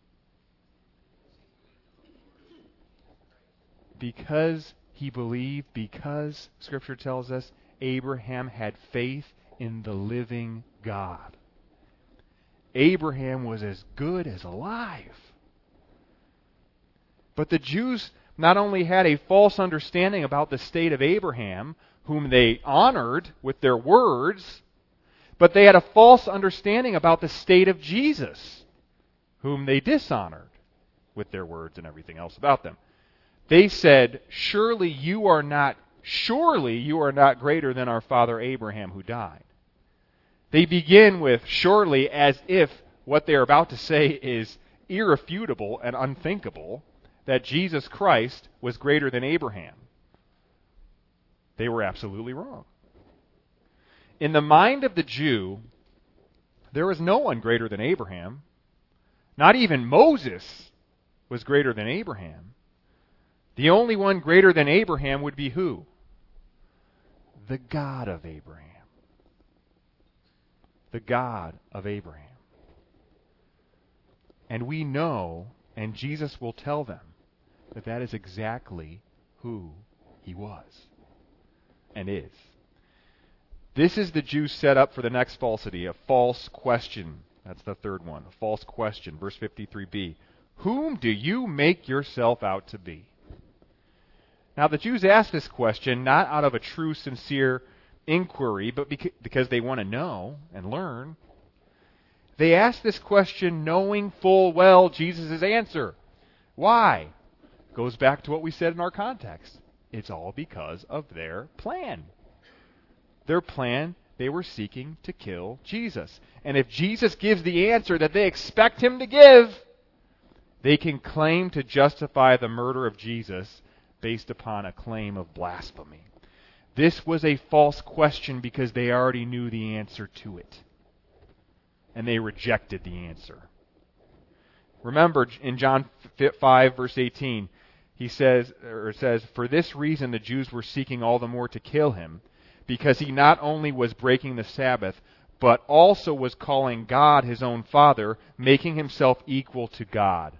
Because he believed, because Scripture tells us Abraham had faith in the living God. Abraham was as good as alive. But the Jews not only had a false understanding about the state of Abraham, whom they honored with their words, but they had a false understanding about the state of Jesus, whom they dishonored with their words and everything else about them. They said, surely you are not, surely you are not greater than our father Abraham who died. They begin with surely as if what they're about to say is irrefutable and unthinkable, that Jesus Christ was greater than Abraham. They were absolutely wrong. In the mind of the Jew, there was no one greater than Abraham. Not even Moses was greater than Abraham. The only one greater than Abraham would be who? The God of Abraham. The God of Abraham. And we know, and Jesus will tell them, that that is exactly who he was and is. This is the Jews set up for the next falsity, a false question. That's the third one, a false question. Verse fifty-three b. Whom do you make yourself out to be? Now the Jews ask this question not out of a true, sincere inquiry, but because they want to know and learn. They ask this question knowing full well Jesus' answer. Why? Goes back to what we said in our context. It's all because of their plan. Their plan, they were seeking to kill Jesus. And if Jesus gives the answer that they expect him to give, they can claim to justify the murder of Jesus based upon a claim of blasphemy. This was a false question because they already knew the answer to it. And they rejected the answer. Remember in John five, verse eighteen, he says, or it says, "For this reason the Jews were seeking all the more to kill him, because he not only was breaking the Sabbath, but also was calling God his own Father, making himself equal to God."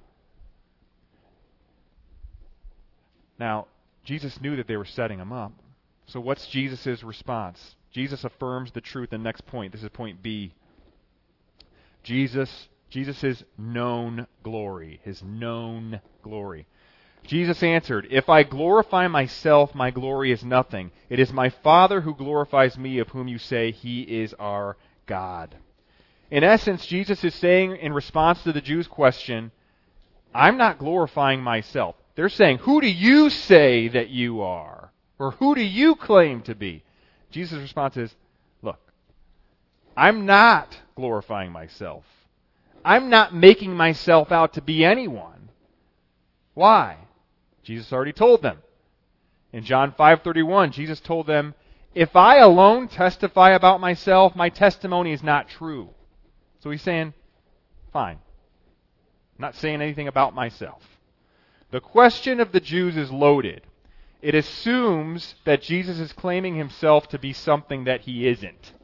Now, Jesus knew that they were setting him up. So what's Jesus' response? Jesus affirms the truth. The next point, this is point B. Jesus, Jesus' known glory, his known glory. Jesus answered, "If I glorify myself, my glory is nothing. It is my Father who glorifies me, of whom you say he is our God." In essence, Jesus is saying in response to the Jews' question, I'm not glorifying myself. They're saying, who do you say that you are? Or who do you claim to be? Jesus' response is, look, I'm not glorifying myself. I'm not making myself out to be anyone. Why? Jesus already told them. In John five thirty-one, Jesus told them, "If I alone testify about myself, my testimony is not true." So he's saying, fine. I'm not saying anything about myself. The question of the Jews is loaded. It assumes that Jesus is claiming himself to be something that he isn't.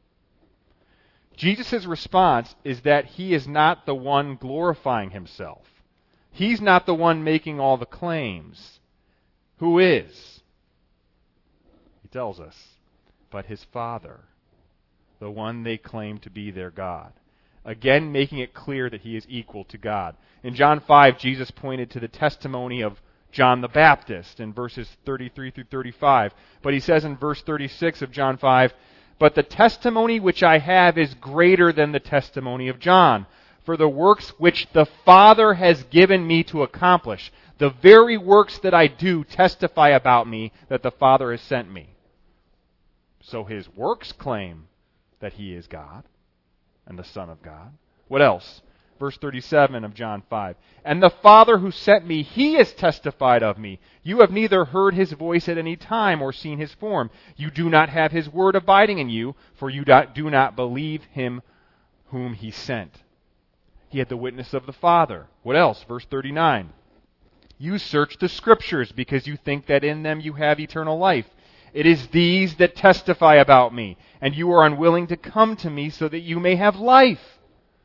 Jesus' response is that he is not the one glorifying himself. He's not the one making all the claims. Who is? He tells us, but his Father, the one they claim to be their God. Again, making it clear that he is equal to God. In John five, Jesus pointed to the testimony of John the Baptist in verses thirty-three through thirty-five. But he says in verse thirty-six of John five, "But the testimony which I have is greater than the testimony of John. For the works which the Father has given me to accomplish, the very works that I do testify about me that the Father has sent me." So his works claim that he is God and the Son of God. What else? Verse thirty-seven of John five. "And the Father who sent me, he has testified of me. You have neither heard his voice at any time or seen his form. You do not have his word abiding in you, for you do not believe him whom he sent." He had the witness of the Father. What else? Verse thirty-nine. "You search the Scriptures because you think that in them you have eternal life. It is these that testify about me, and you are unwilling to come to me so that you may have life."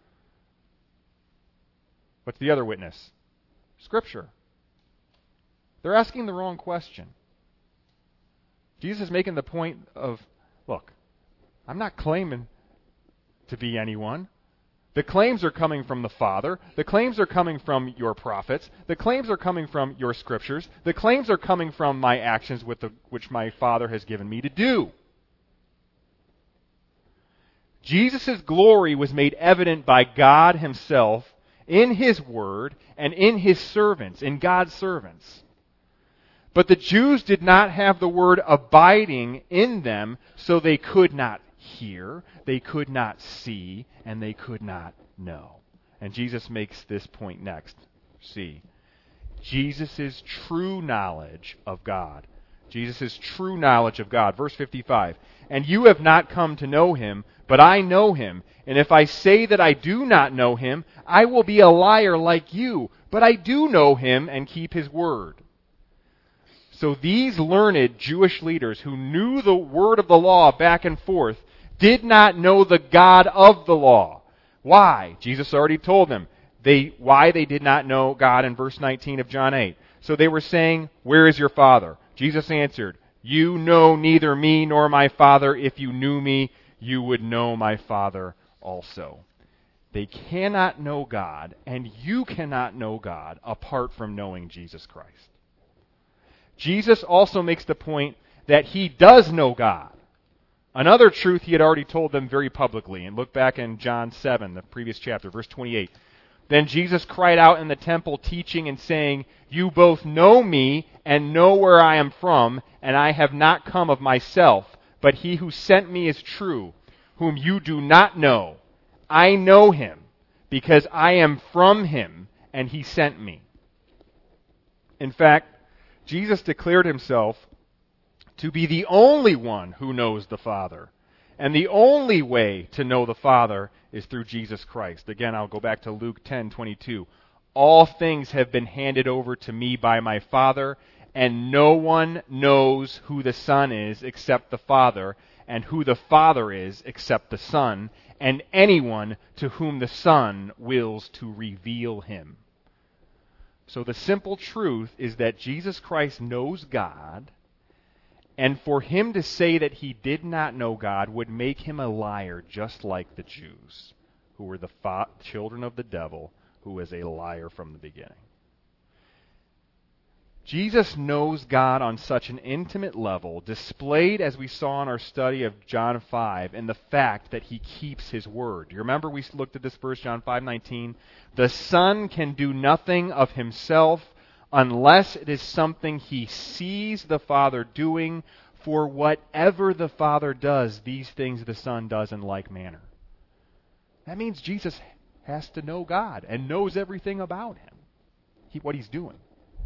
What's the other witness? Scripture. They're asking the wrong question. Jesus is making the point of, look, I'm not claiming to be anyone. The claims are coming from the Father. The claims are coming from your prophets. The claims are coming from your Scriptures. The claims are coming from my actions with the, which my Father has given me to do. Jesus' glory was made evident by God himself in his word and in his servants, in God's servants. But the Jews did not have the word abiding in them, so they could not hear, they could not see, and they could not know. And Jesus makes this point next. See, Jesus' true knowledge of God. Jesus' true knowledge of God. Verse fifty-five. "And you have not come to know him, but I know him. And if I say that I do not know him, I will be a liar like you. But I do know him and keep his word." So these learned Jewish leaders who knew the word of the law back and forth did not know the God of the law. Why? Jesus already told them they why they did not know God in verse nineteen of John eight. So they were saying, "Where is your Father?" Jesus answered, "You know neither me nor my Father. If you knew me, you would know my Father also." They cannot know God, and you cannot know God apart from knowing Jesus Christ. Jesus also makes the point that he does know God. Another truth he had already told them very publicly. And look back in John seven, the previous chapter, verse twenty-eight. "Then Jesus cried out in the temple, teaching and saying, 'You both know me and know where I am from, and I have not come of myself, but he who sent me is true, whom you do not know. I know him, because I am from him, and he sent me.'" In fact, Jesus declared himself to be the only one who knows the Father. And the only way to know the Father is through Jesus Christ. Again, I'll go back to Luke ten twenty-two. All things have been handed over to me by my Father, and no one knows who the Son is except the Father, and who the Father is except the Son, and anyone to whom the Son wills to reveal him. So the simple truth is that Jesus Christ knows God, and for him to say that he did not know God would make him a liar, just like the Jews, who were the fa- children of the devil, who was a liar from the beginning. Jesus knows God on such an intimate level, displayed as we saw in our study of John five, in the fact that he keeps his word. You remember we looked at this verse, John five nineteen? The Son can do nothing of himself unless it is something he sees the Father doing, for whatever the Father does, these things the Son does in like manner. That means Jesus has to know God and knows everything about him, he, what he's doing.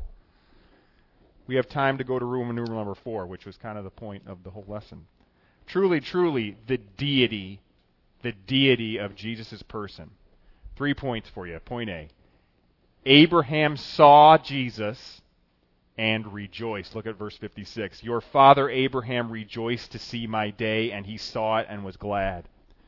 We have time to go to Roman numeral number four, which was kind of the point of the whole lesson. Truly, truly, the deity, the deity of Jesus' person. Three points for you. Point A. Abraham saw Jesus and rejoiced. Look at verse fifty-six. Your father Abraham rejoiced to see my day, and he saw it and was glad.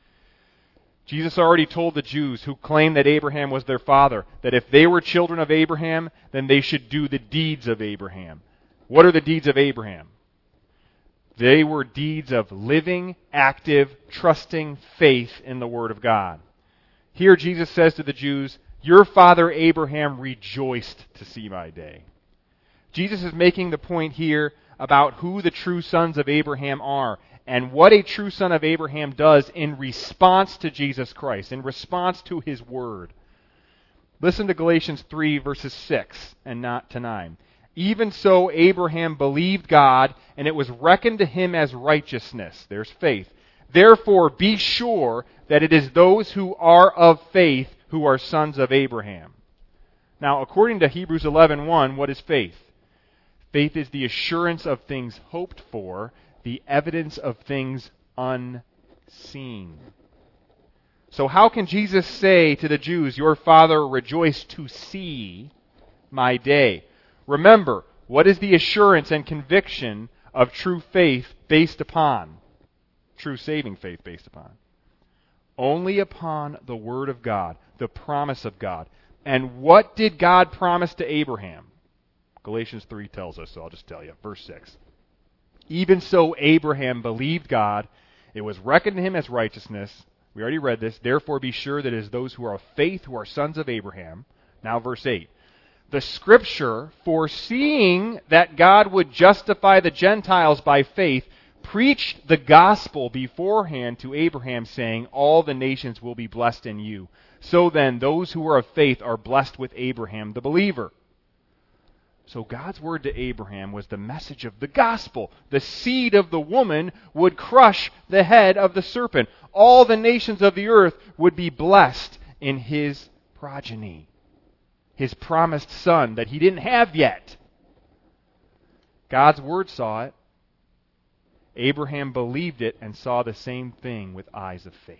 Jesus already told the Jews who claimed that Abraham was their father that if they were children of Abraham, then they should do the deeds of Abraham. What are the deeds of Abraham? They were deeds of living, active, trusting faith in the Word of God. Here Jesus says to the Jews, your father Abraham rejoiced to see my day. Jesus is making the point here about who the true sons of Abraham are and what a true son of Abraham does in response to Jesus Christ, in response to his word. Listen to Galatians three, verses six and not to nine. Even so Abraham believed God, and it was reckoned to him as righteousness. There's faith. Therefore be sure that it is those who are of faith who are sons of Abraham. Now, according to Hebrews eleven one, what is faith? Faith is the assurance of things hoped for, the evidence of things unseen. So how can Jesus say to the Jews, your father rejoiced to see my day? Remember, what is the assurance and conviction of true faith based upon? True saving faith based upon? Only upon the Word of God, the promise of God. And what did God promise to Abraham? Galatians three tells us, so I'll just tell you. Verse six. Even so Abraham believed God. It was reckoned to him as righteousness. We already read this. Therefore be sure that it is those who are of faith who are sons of Abraham. Now verse eight. The Scripture, foreseeing that God would justify the Gentiles by faith, preached the gospel beforehand to Abraham, saying, all the nations will be blessed in you. So then, those who are of faith are blessed with Abraham, the believer. So God's word to Abraham was the message of the gospel. The seed of the woman would crush the head of the serpent. All the nations of the earth would be blessed in his progeny. His promised son that he didn't have yet. God's word saw it. Abraham believed it and saw the same thing with eyes of faith.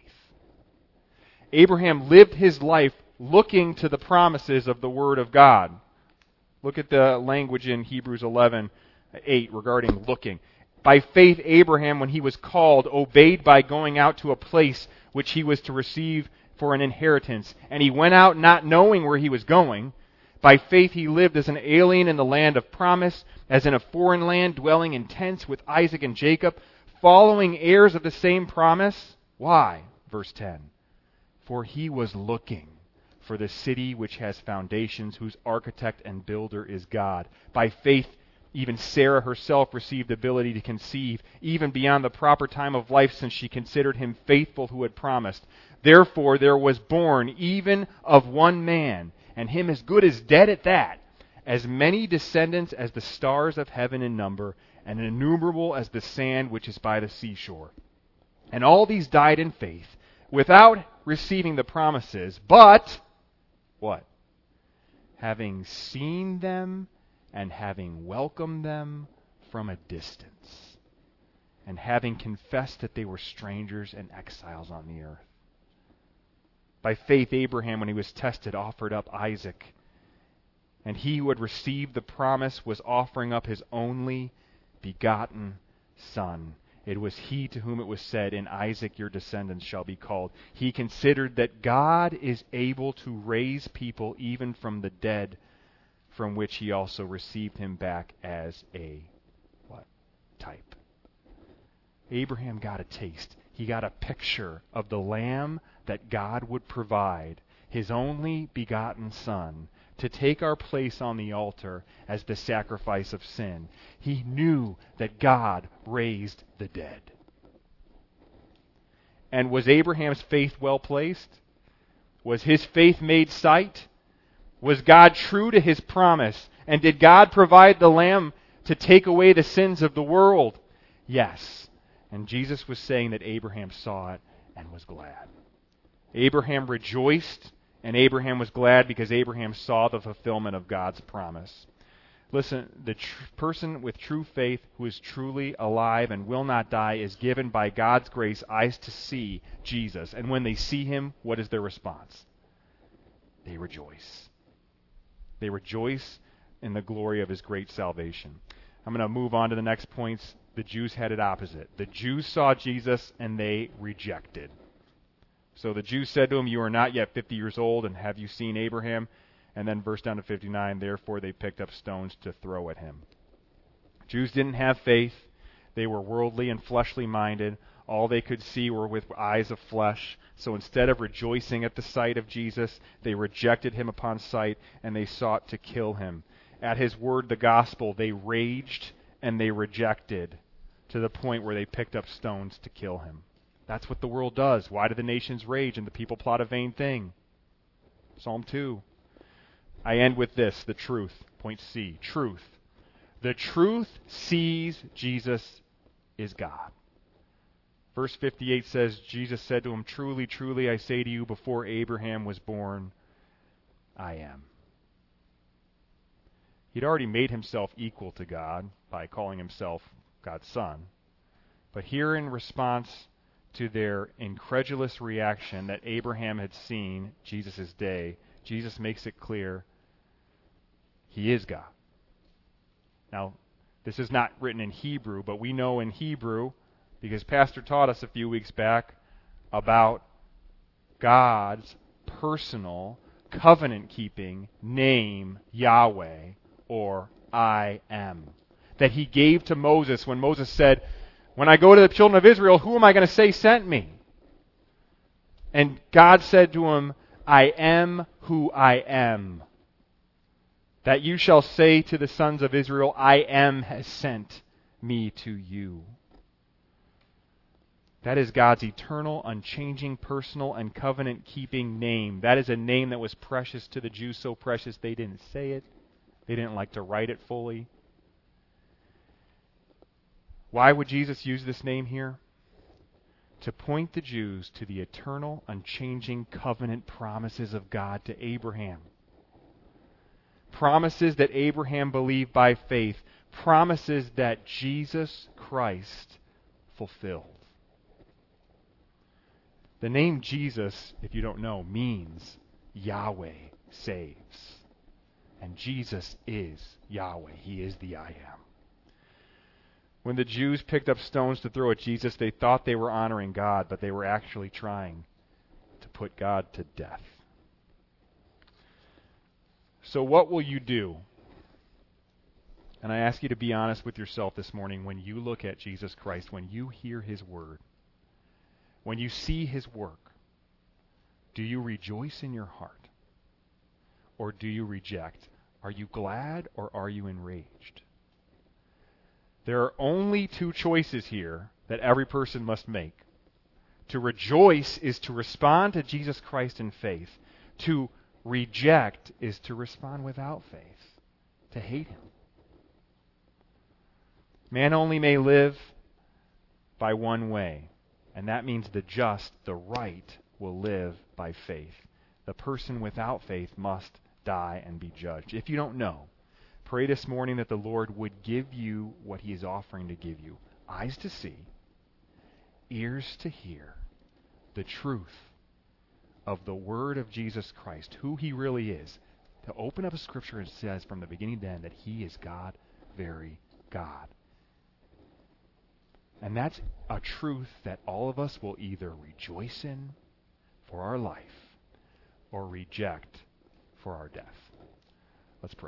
Abraham lived his life looking to the promises of the Word of God. Look at the language in Hebrews eleven eight regarding looking. By faith, Abraham, when he was called, obeyed by going out to a place which he was to receive for an inheritance. And he went out not knowing where he was going. By faith he lived as an alien in the land of promise, as in a foreign land, dwelling in tents with Isaac and Jacob, following heirs of the same promise. Why? Verse ten. For he was looking for the city which has foundations, whose architect and builder is God. By faith, even Sarah herself received ability to conceive, even beyond the proper time of life, since she considered him faithful who had promised. Therefore there was born, even of one man, and him as good as dead at that, as many descendants as the stars of heaven in number, and innumerable as the sand which is by the seashore. And all these died in faith, without receiving the promises, but, what? Having seen them and having welcomed them from a distance. and having confessed that they were strangers and exiles on the earth. By faith, Abraham, when he was tested, offered up Isaac. And he who had received the promise was offering up his only begotten son. It was he to whom it was said, "In Isaac your descendants shall be called." He considered that God is able to raise people even from the dead, from which he also received him back as a what? Type. Abraham got a taste. He got a picture of the lamb that God would provide, his only begotten son, to take our place on the altar as the sacrifice of sin. He knew that God raised the dead. And was Abraham's faith well placed? Was his faith made sight? Was God true to his promise? And did God provide the lamb to take away the sins of the world? Yes. And Jesus was saying that Abraham saw it and was glad. Abraham rejoiced, and Abraham was glad because Abraham saw the fulfillment of God's promise. Listen, the tr- person with true faith who is truly alive and will not die is given by God's grace eyes to see Jesus. And when they see him, what is their response? They rejoice. They rejoice in the glory of his great salvation. I'm going to move on to the next points. The Jews had it opposite. The Jews saw Jesus and they rejected. So the Jews said to him, "You are not yet fifty years old, and have you seen Abraham?" And then verse down to fifty-nine, therefore they picked up stones to throw at him. Jews didn't have faith. They were worldly and fleshly minded. All they could see were with eyes of flesh. So instead of rejoicing at the sight of Jesus, they rejected him upon sight, and they sought to kill him. At his word, the gospel, they raged and they rejected to the point where they picked up stones to kill him. That's what the world does. Why do the nations rage and the people plot a vain thing? Psalm two. I end with this, the truth. Point C, truth. The truth sees Jesus is God. Verse fifty-eight says, Jesus said to him, "Truly, truly, I say to you, before Abraham was born, I am." He'd already made himself equal to God by calling himself God's son. But here in response to their incredulous reaction that Abraham had seen Jesus' day, Jesus makes it clear he is God. Now, this is not written in Hebrew, but we know in Hebrew, because Pastor taught us a few weeks back about God's personal, covenant-keeping name, Yahweh, or I am, that he gave to Moses when Moses said, "When I go to the children of Israel, who am I going to say sent me?" And God said to him, "I am who I am. That you shall say to the sons of Israel, I am has sent me to you." That is God's eternal, unchanging, personal, and covenant-keeping name. That is a name that was precious to the Jews, so precious they didn't say it. They didn't like to write it fully. Why would Jesus use this name here? To point the Jews to the eternal, unchanging covenant promises of God to Abraham. Promises that Abraham believed by faith. Promises that Jesus Christ fulfilled. The name Jesus, if you don't know, means Yahweh saves. And Jesus is Yahweh. He is the I am. When the Jews picked up stones to throw at Jesus, they thought they were honoring God, but they were actually trying to put God to death. So what will you do? And I ask you to be honest with yourself this morning when you look at Jesus Christ, when you hear his word, when you see his work. Do you rejoice in your heart? Or do you reject? Are you glad or are you enraged? There are only two choices here that every person must make. To rejoice is to respond to Jesus Christ in faith. To reject is to respond without faith, to hate him. Man only may live by one way, and that means the just, the right, will live by faith. The person without faith must die and be judged. If you don't know, pray this morning that the Lord would give you what he is offering to give you. Eyes to see, ears to hear the truth of the word of Jesus Christ, who he really is, to open up a scripture and says from the beginning to end that he is God, very God. And that's a truth that all of us will either rejoice in for our life or reject for our death. Let's pray.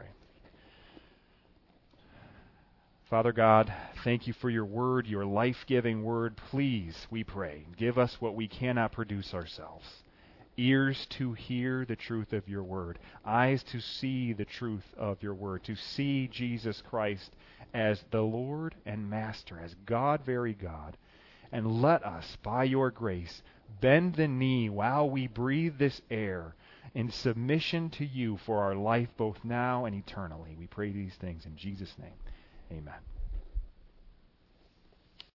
Father God, thank you for your word, your life-giving word. Please, we pray, give us what we cannot produce ourselves. Ears to hear the truth of your word. Eyes to see the truth of your word. To see Jesus Christ as the Lord and Master, as God, very God. And let us, by your grace, bend the knee while we breathe this air in submission to you for our life both now and eternally. We pray these things in Jesus' name. Amen.